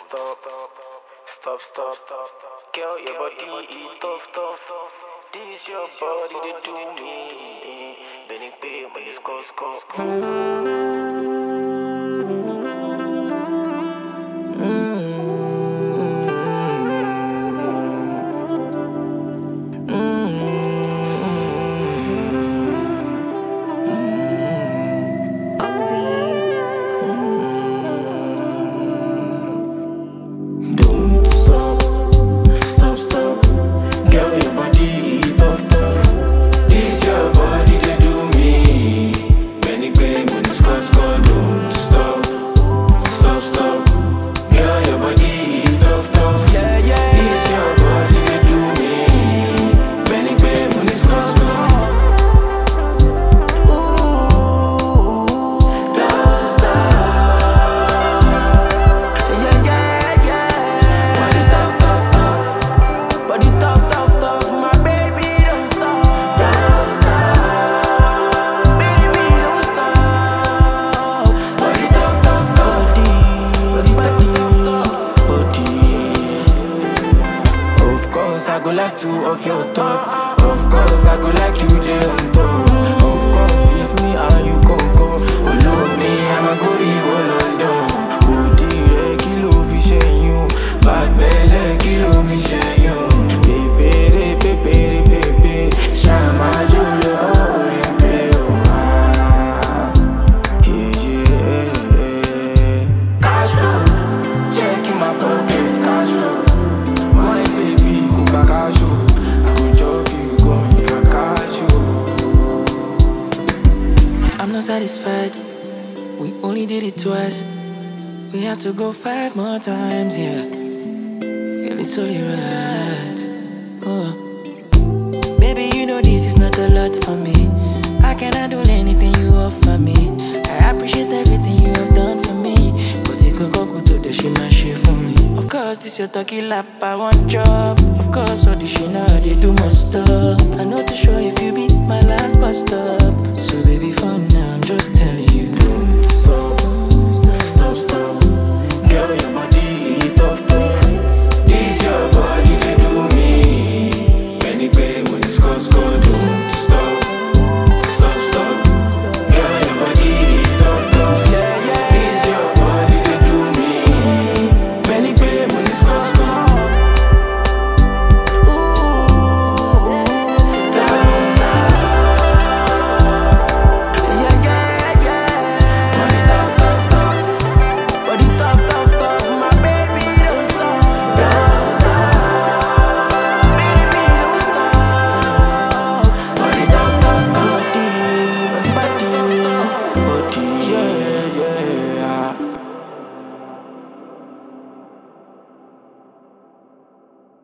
stop. Girl, your body is tough. This your body, they do me. Benny pay when it's go. Don't stop. Girl, your body is tough. This your body, they do me. Benny pay when it's go. Don't stop. Girl, your body is tough. This your body, they do me. Benny pay when it's go. I go like two of your top. Of course, I go like you there on top. Of course, if me and you come go, follow me, I'ma go you all London. Oh dear, kilo fi ṣẹ́yún, bad belle, kilo mi ṣẹ́yún. Pepe, ṣàmà jòló orin pé o. Cash flow, checking my pockets, cash flow. My baby, go back a show. I go chop you, go if I catch you. I'm not satisfied. We only did it twice. We have to go 5 more times, yeah. Girl, it's only right. Oh. Baby, you know this is not a lot for me. I can handle anything you offer me. I appreciate everything you have done for me. But you can go to the shit, my shit for me. Of course, this your talking lap, I want job. Of course, all the shit now they do must stop. I know to show if you be my last bus stop. So baby, for now, I'm just telling you, don't